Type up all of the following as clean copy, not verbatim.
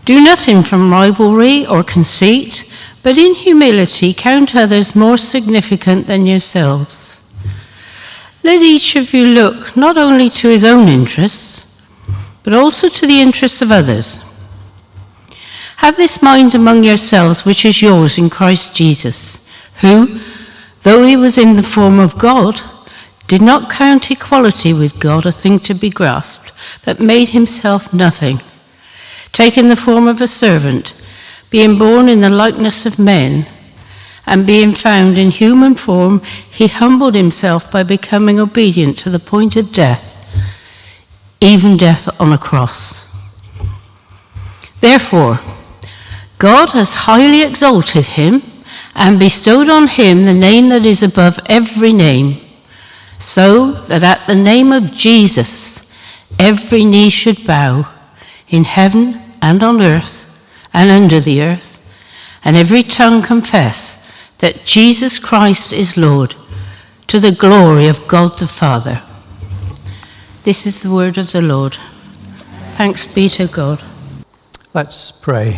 Do nothing from rivalry or conceit, but in humility count others more significant than yourselves. Let each of you look not only to his own interests, but also to the interests of others. Have this mind among yourselves, which is yours in Christ Jesus, who, though he was in the form of God, did not count equality with God a thing to be grasped, but made himself nothing, taking the form of a servant, being born in the likeness of men, and being found in human form, he humbled himself by becoming obedient to the point of death, even death on a cross. Therefore, God has highly exalted him and bestowed on him the name that is above every name, so that at the name of Jesus every knee should bow, in heaven and on earth and under the earth, and every tongue confess that Jesus Christ is Lord, to the glory of God the Father. This is the word of the Lord. Thanks be to God. Let's pray.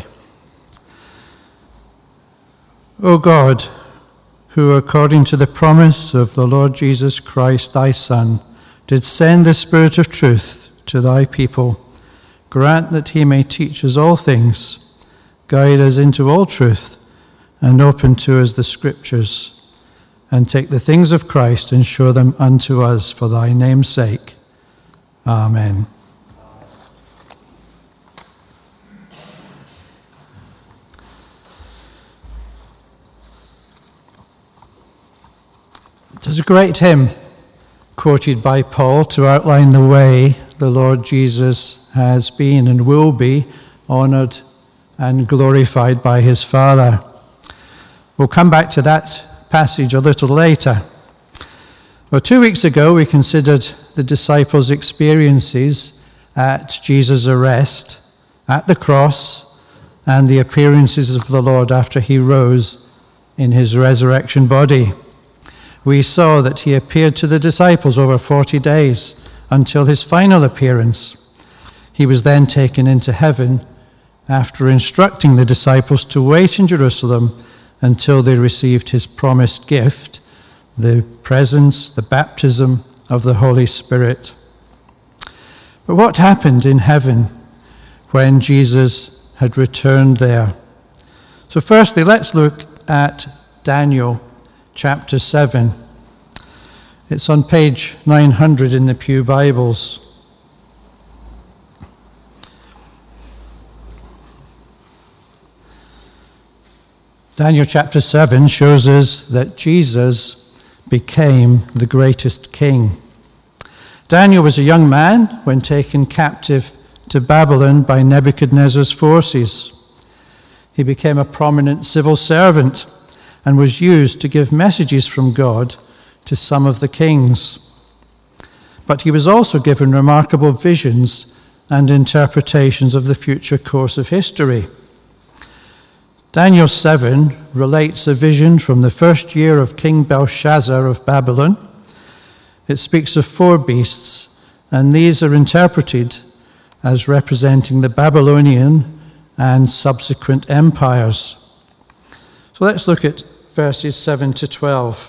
O God, who according to the promise of the Lord Jesus Christ, thy Son, did send the Spirit of truth to thy people, grant that he may teach us all things, guide us into all truth, and open to us the Scriptures, and take the things of Christ and show them unto us for thy name's sake. Amen. There's a great hymn quoted by Paul to outline the way the Lord Jesus has been and will be honoured and glorified by his Father. We'll come back to that passage a little later. Well, 2 weeks ago we considered the disciples' experiences at Jesus' arrest, at the cross, and the appearances of the Lord after he rose in his resurrection body. We saw that he appeared to the disciples over 40 days until his final appearance. He was then taken into heaven after instructing the disciples to wait in Jerusalem until they received his promised gift, the presence, the baptism of the Holy Spirit. But what happened in heaven when Jesus had returned there? So firstly, let's look at Daniel chapter 7. It's on page 900 in the Pew Bibles. Daniel chapter 7 shows us that Jesus became the greatest king. Daniel was a young man when taken captive to Babylon by Nebuchadnezzar's forces. He became a prominent civil servant and was used to give messages from God to some of the kings. But he was also given remarkable visions and interpretations of the future course of history. Daniel 7 relates a vision from the first year of King Belshazzar of Babylon. It speaks of 4 beasts, and these are interpreted as representing the Babylonian and subsequent empires. So let's look at verses 7 to 12.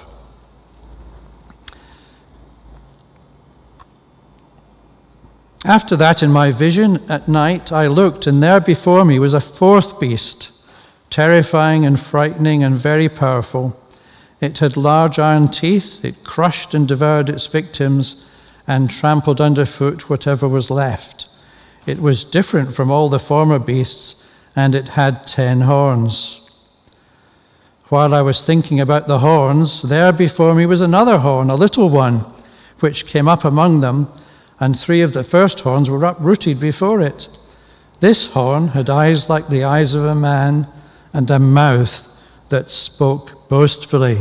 After that, in my vision at night, I looked, and there before me was a 4th beast, terrifying and frightening and very powerful. It had large iron teeth. It crushed and devoured its victims and trampled underfoot whatever was left. It was different from all the former beasts, and it had 10 horns. While I was thinking about the horns, there before me was another horn, a little one, which came up among them, and 3 of the first horns were uprooted before it. This horn had eyes like the eyes of a man, and a mouth that spoke boastfully.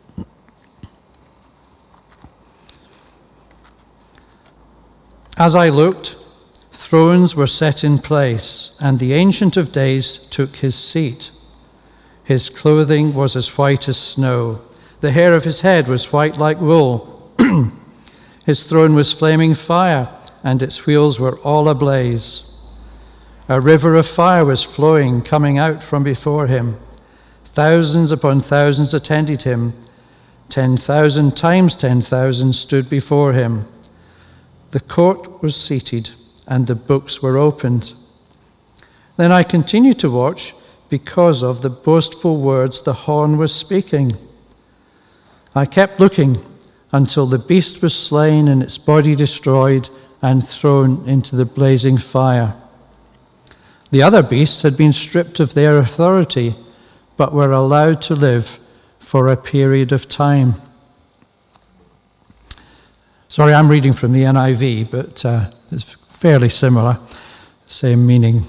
As I looked, thrones were set in place, and the Ancient of Days took his seat. His clothing was as white as snow. The hair of his head was white like wool. His throne was flaming fire, and its wheels were all ablaze. A river of fire was flowing, coming out from before him. Thousands upon thousands attended him. 10,000 times 10,000 stood before him. The court was seated, and the books were opened. Then I continued to watch because of the boastful words the horn was speaking. I kept looking until the beast was slain and its body destroyed and thrown into the blazing fire. The other beasts had been stripped of their authority, but were allowed to live for a period of time. Sorry, I'm reading from the NIV, but it's fairly similar, same meaning.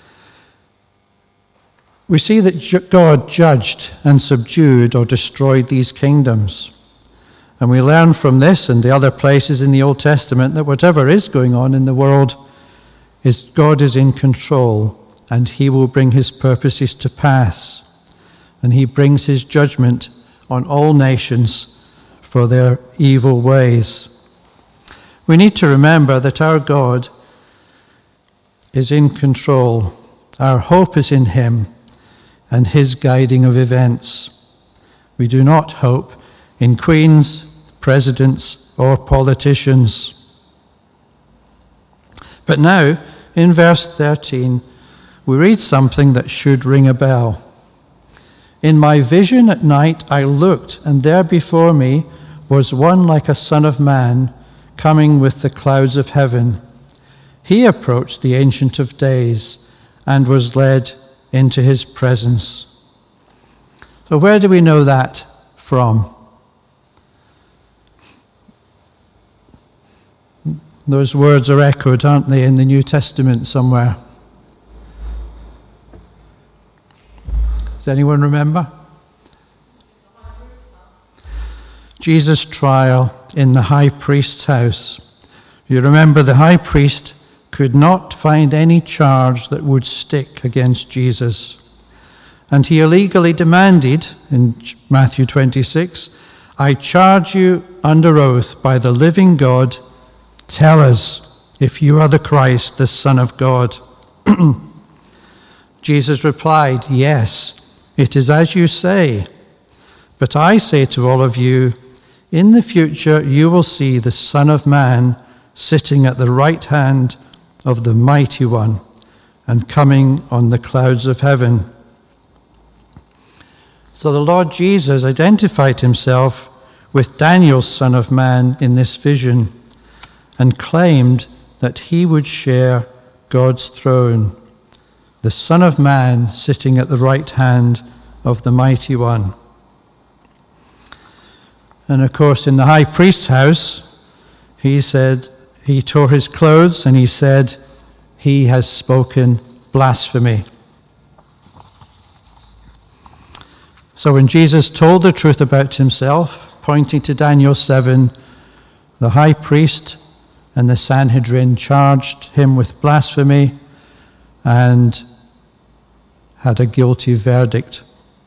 We see that God judged and subdued or destroyed these kingdoms. And we learn from this and the other places in the Old Testament that whatever is going on in the world, God is in control, and he will bring his purposes to pass. And he brings his judgment on all nations for their evil ways. We need to remember that our God is in control. Our hope is in him and his guiding of events. We do not hope in queens, presidents, or politicians. But now, in verse 13, we read something that should ring a bell. In my vision at night I looked, and there before me was one like a son of man, coming with the clouds of heaven. He approached the Ancient of Days and was led into his presence. So where do we know that from? Those words are echoed, aren't they, in the New Testament somewhere? Does anyone remember? Jesus' trial in the high priest's house. You remember the high priest could not find any charge that would stick against Jesus. And he illegally demanded, in Matthew 26, I charge you under oath by the living God, tell us if you are the Christ, the Son of God. Jesus replied, yes, it is as you say. But I say to all of you, in the future you will see the Son of Man sitting at the right hand of the Mighty One and coming on the clouds of heaven. So the Lord Jesus identified himself with Daniel's Son of Man in this vision and claimed that he would share God's throne, the Son of Man sitting at the right hand of the Mighty One. And of course, in the high priest's house, he tore his clothes and he said, he has spoken blasphemy. So when Jesus told the truth about himself, pointing to Daniel 7, the high priest and the Sanhedrin charged him with blasphemy and had a guilty verdict.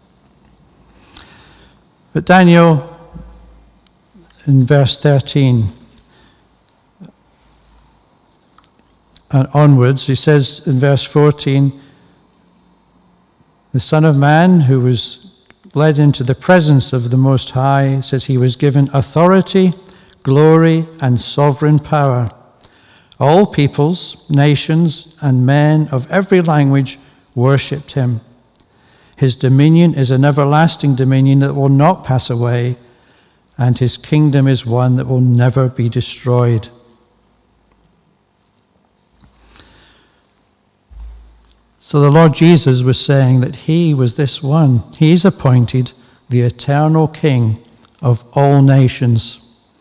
But Daniel, in verse 13 and onwards, he says in verse 14, the Son of Man who was led into the presence of the Most High, says he was given authority, glory, and sovereign power. All peoples, nations, and men of every language worshipped him. His dominion is an everlasting dominion that will not pass away, and his kingdom is one that will never be destroyed. So the Lord Jesus was saying that he was this one. He's appointed the eternal King of all nations.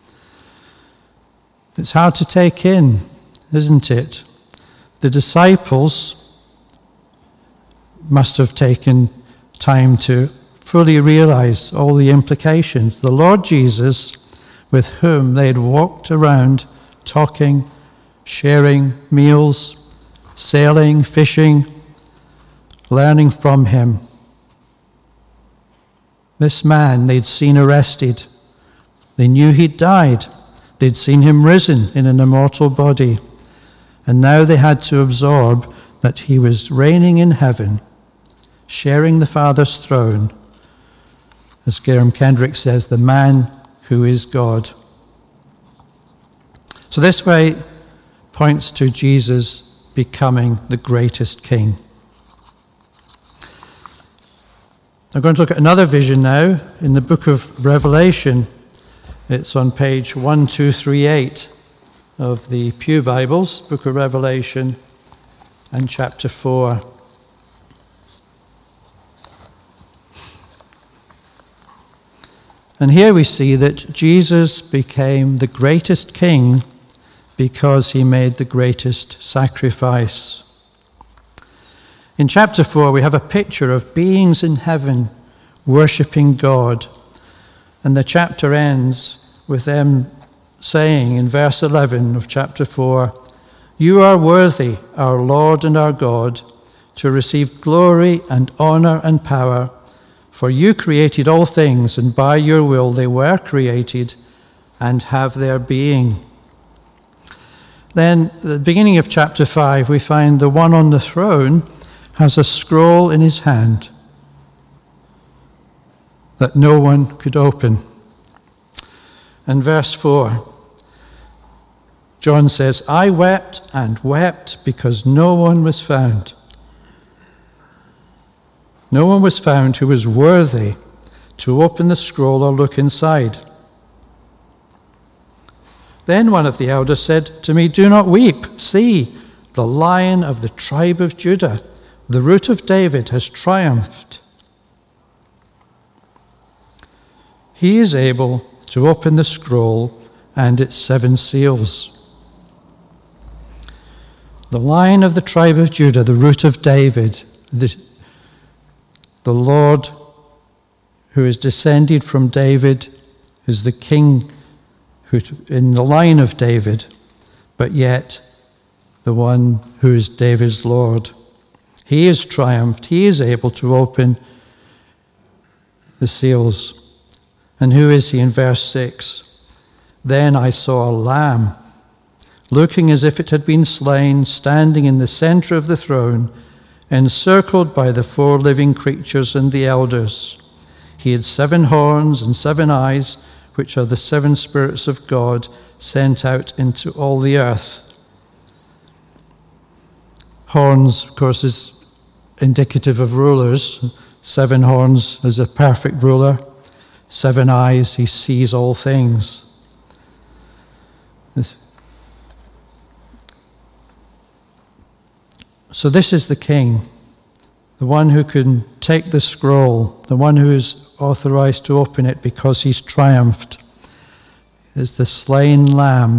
It's hard to take in, isn't it? The disciples must have taken time to fully realize all the implications. The Lord Jesus, with whom they had walked around, talking, sharing meals, sailing, fishing, learning from him. This man they'd seen arrested. They knew he'd died. They'd seen him risen in an immortal body. And now they had to absorb that he was reigning in heaven, sharing the Father's throne. As Graham Kendrick says, the man who is God. So this way points to Jesus becoming the greatest king. I'm going to look at another vision now in the book of Revelation. It's on page 1238 of the Pew Bibles, book of Revelation and chapter 4. And here we see that Jesus became the greatest king because he made the greatest sacrifice. In chapter 4, we have a picture of beings in heaven worshipping God. And the chapter ends with them saying in verse 11 of chapter 4, "You are worthy, our Lord and our God, to receive glory and honor and power, for you created all things, and by your will they were created and have their being." Then, at the beginning of chapter 5, we find the one on the throne has a scroll in his hand that no one could open. And verse 4, John says, "I wept and wept because no one was found. No one was found who was worthy to open the scroll or look inside." Then one of the elders said to me, "Do not weep. See, the Lion of the tribe of Judah, the Root of David, has triumphed. He is able to open the scroll and its 7 seals." The Lion of the tribe of Judah, the Root of David, the Lord who is descended from David, is the king who in the line of David, but yet the one who is David's Lord. He has triumphed. He is able to open the seals. And who is he in verse 6? "Then I saw a lamb, looking as if it had been slain, standing in the center of the throne, encircled by the 4 living creatures and the elders. He had 7 horns and 7 eyes, which are the 7 spirits of God sent out into all the earth." Horns, of course, is indicative of rulers. 7 horns is a perfect ruler. 7 eyes, he sees all things. So this is the king, the one who can take the scroll, the one who is authorized to open it because he's triumphed, is the slain lamb.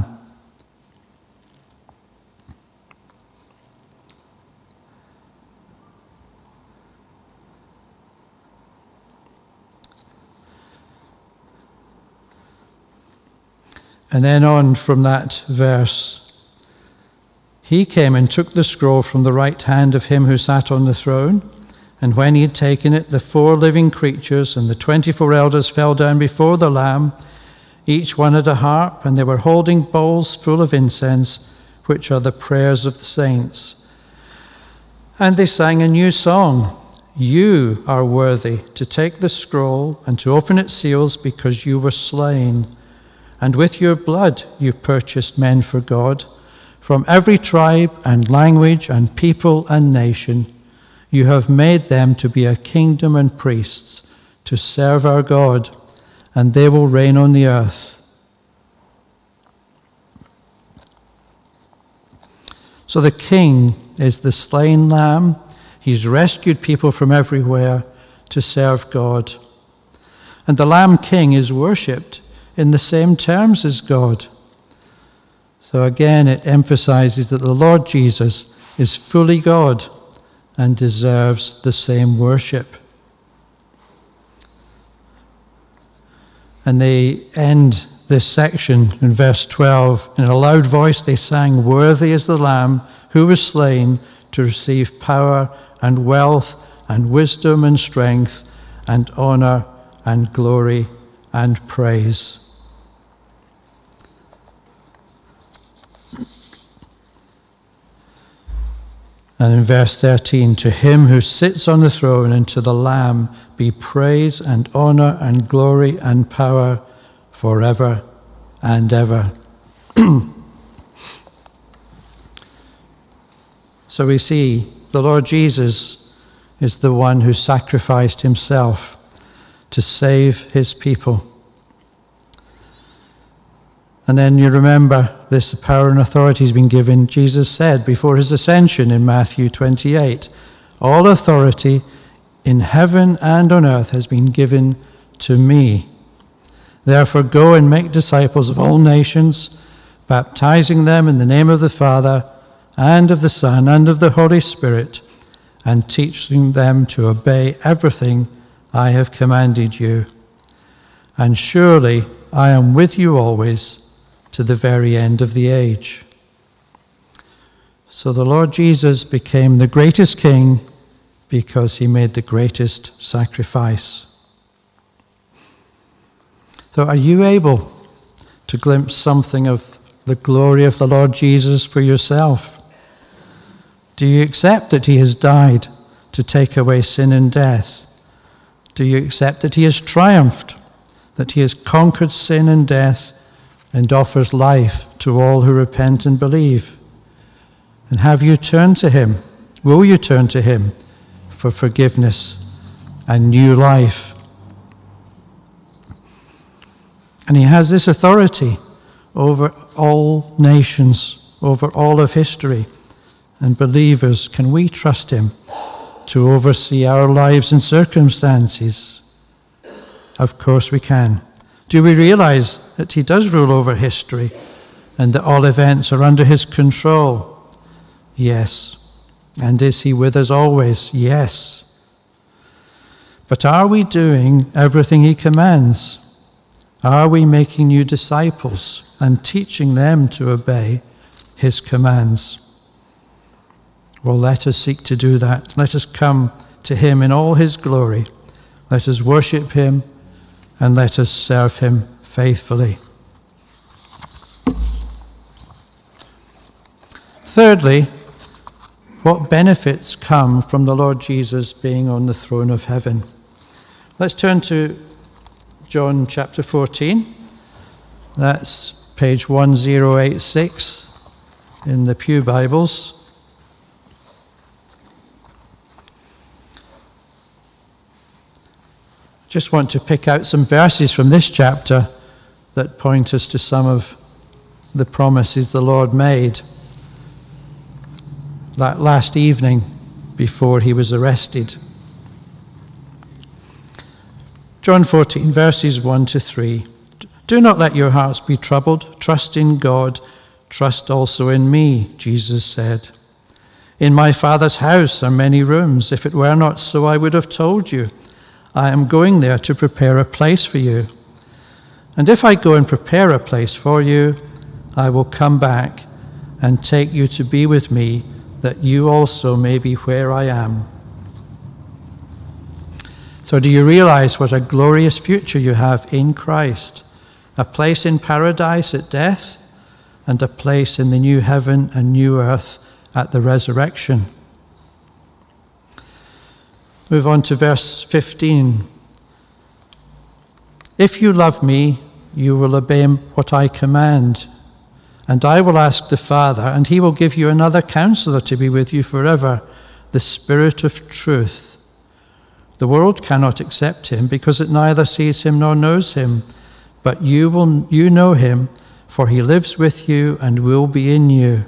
And then on from that verse, "He came and took the scroll from the right hand of him who sat on the throne. And when he had taken it, the 4 living creatures and the 24 elders fell down before the Lamb. Each one had a harp, and they were holding bowls full of incense, which are the prayers of the saints. And they sang a new song. 'You are worthy to take the scroll and to open its seals, because you were slain. And with your blood you purchased men for God, from every tribe and language and people and nation. You have made them to be a kingdom and priests, to serve our God, and they will reign on the earth.'" So the king is the slain lamb. He's rescued people from everywhere to serve God. And the Lamb King is worshipped in the same terms as God. So again, it emphasizes that the Lord Jesus is fully God and deserves the same worship. And they end this section in verse 12. In a loud voice they sang, "Worthy is the Lamb who was slain to receive power and wealth and wisdom and strength and honor and glory and praise." And in verse 13, to him who sits on the throne and to the Lamb be praise and honor and glory and power forever and ever. So we see the Lord Jesus is the one who sacrificed himself to save his people. And then you remember this power and authority has been given. Jesus said before his ascension in Matthew 28, all authority in heaven and on earth has been given to me. Therefore go and make disciples of all nations, baptizing them in the name of the Father and of the Son and of the Holy Spirit, and teaching them to obey everything I have commanded you. And surely I am with you always to the very end of the age. So the Lord Jesus became the greatest king because he made the greatest sacrifice. So are you able to glimpse something of the glory of the Lord Jesus for yourself? Do you accept that he has died to take away sin and death? Do you accept that he has triumphed, that he has conquered sin and death and offers life to all who repent and believe? And have you turned to him? Will you turn to him for forgiveness and new life? And he has this authority over all nations, over all of history. And believers, can we trust him to oversee our lives and circumstances? Of course we can. Do we realize that he does rule over history and that all events are under his control? Yes. And is he with us always? Yes. But are we doing everything he commands? Are we making new disciples and teaching them to obey his commands? Well, let us seek to do that. Let us come to him in all his glory. Let us worship him and let us serve him faithfully. Thirdly, what benefits come from the Lord Jesus being on the throne of heaven? Let's turn to John chapter 14. That's page 1086 in the Pew Bibles. Just want to pick out some verses from this chapter that point us to some of the promises the Lord made that last evening before he was arrested. John 14, verses 1 to 3. Do not let your hearts be troubled. Trust in God. Trust also in me, Jesus said. In my Father's house are many rooms. If it were not so, I would have told you. I am going there to prepare a place for you. And if I go and prepare a place for you, I will come back and take you to be with me, that you also may be where I am. So do you realize what a glorious future you have in Christ? A place in paradise at death and a place in the new heaven and new earth at the resurrection. Move on to verse 15. If you love me, you will obey what I command. And I will ask the Father, and he will give you another counselor to be with you forever, the Spirit of truth. The world cannot accept him because it neither sees him nor knows him. But you know him, for he lives with you and will be in you.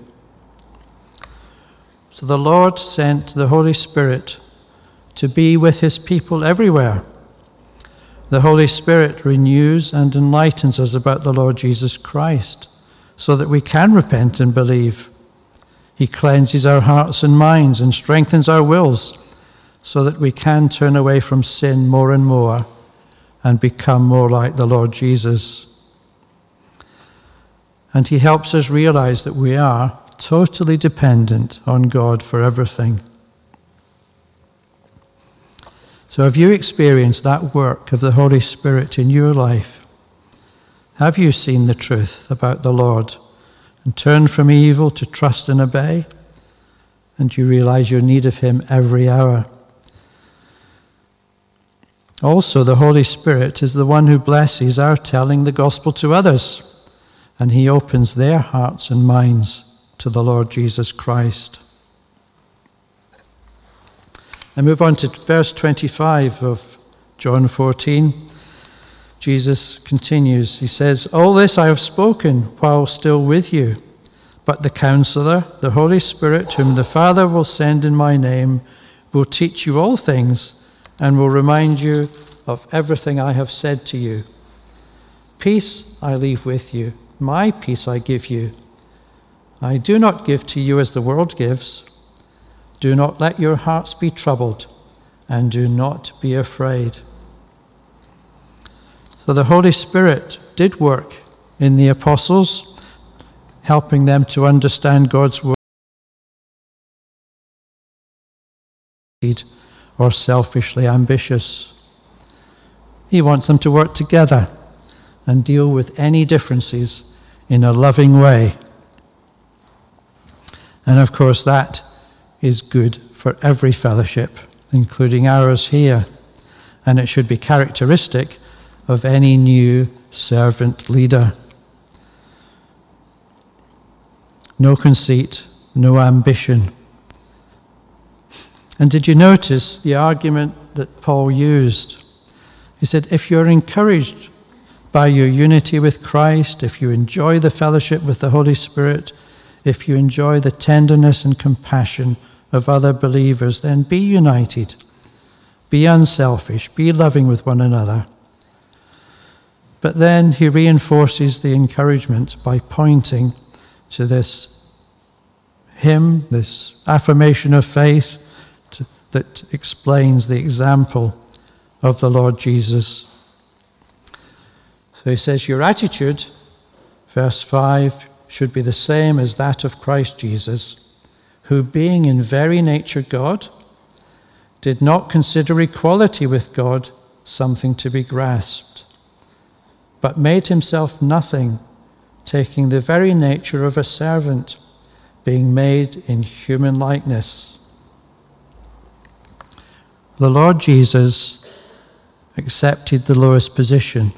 So the Lord sent the Holy Spirit to be with his people everywhere. The Holy Spirit renews and enlightens us about the Lord Jesus Christ so that we can repent and believe. He cleanses our hearts and minds and strengthens our wills so that we can turn away from sin more and more and become more like the Lord Jesus. And he helps us realize that we are totally dependent on God for everything. So have you experienced that work of the Holy Spirit in your life? Have you seen the truth about the Lord and turned from evil to trust and obey? and you realize your need of him every hour. Also, the Holy Spirit is the one who blesses our telling the gospel to others, and he opens their hearts and minds to the Lord Jesus Christ. I move on to verse 25 of John 14. Jesus continues. He says, "All this I have spoken while still with you, but the Counselor, the Holy Spirit, whom the Father will send in my name, will teach you all things and will remind you of everything I have said to you. Peace I leave with you, my peace I give you. I do not give to you as the world gives. Do not let your hearts be troubled, and do not be afraid." So the Holy Spirit did work in the apostles, helping them to understand God's word or selfishly ambitious. He wants them to work together and deal with any differences in a loving way. And of course, that is good for every fellowship, including ours here. And it should be characteristic of any new servant leader. No conceit, no ambition. And did you notice the argument that Paul used? He said, if you're encouraged by your unity with Christ, if you enjoy the fellowship with the Holy Spirit, if you enjoy the tenderness and compassion of other believers, then be united, be unselfish, be loving with one another. But then he reinforces the encouragement by pointing to this hymn, this affirmation of faith that explains the example of the Lord Jesus. So he says, your attitude, verse 5, should be the same as that of Christ Jesus, who being in very nature God, did not consider equality with God something to be grasped, but made himself nothing, taking the very nature of a servant, being made in human likeness. The Lord Jesus accepted the lowest position.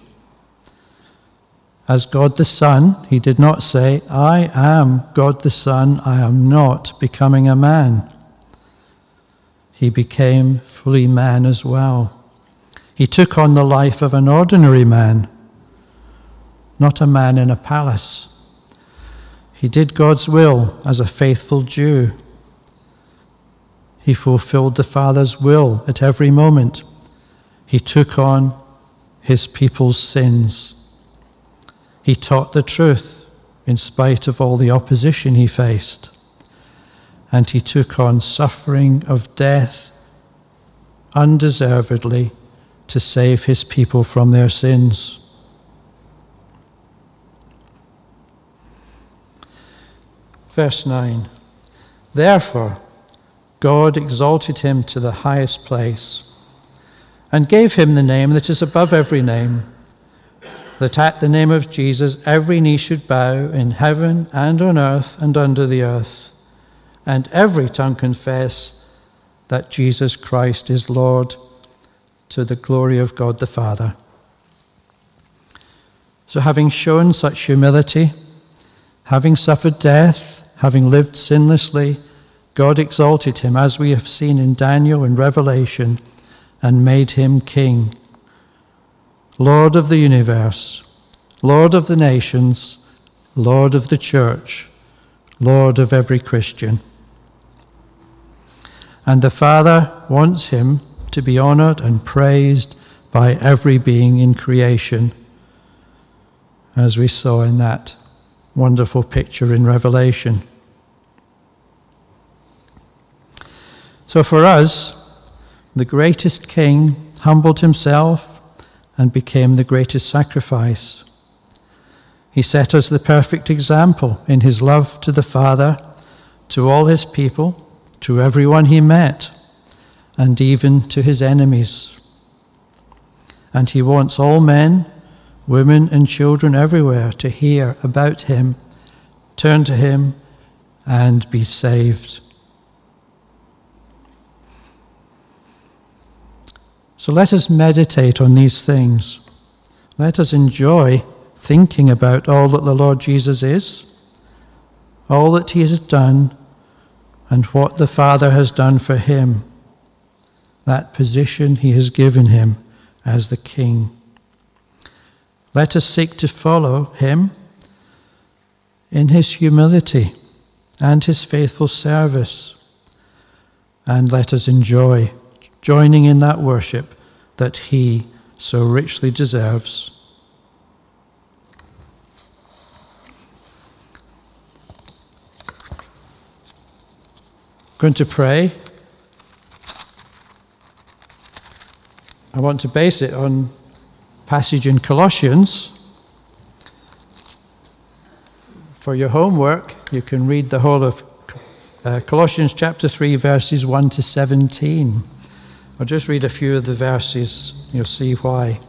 As God the Son, he did not say, I am God the Son, I am not becoming a man. He became fully man as well. He took on the life of an ordinary man, not a man in a palace. He did God's will as a faithful Jew. He fulfilled the Father's will at every moment. He took on his people's sins. He taught the truth in spite of all the opposition he faced. And he took on suffering of death undeservedly to save his people from their sins. Verse 9, therefore God exalted him to the highest place and gave him the name that is above every name, that at the name of Jesus every knee should bow in heaven and on earth and under the earth, and every tongue confess that Jesus Christ is Lord, to the glory of God the Father. So having shown such humility, having suffered death, having lived sinlessly, God exalted him, as we have seen in Daniel and Revelation, and made him king, Lord of the universe, Lord of the nations, Lord of the church, Lord of every Christian. And the Father wants him to be honored and praised by every being in creation, as we saw in that wonderful picture in Revelation. So for us, the greatest king humbled himself and became the greatest sacrifice. He set us the perfect example in his love to the Father, to all his people, to everyone he met, and even to his enemies. And he wants all men, women, and children everywhere to hear about him, turn to him, and be saved. So let us meditate on these things. Let us enjoy thinking about all that the Lord Jesus is, all that he has done, and what the Father has done for him, that position he has given him as the King. Let us seek to follow him in his humility and his faithful service. And let us enjoy joining in that worship that he so richly deserves. I'm going to pray. I want to base it on passage in Colossians. For your homework, you can read the whole of Colossians chapter 3, verses 1 to 17. I'll just read a few of the verses. You'll see why.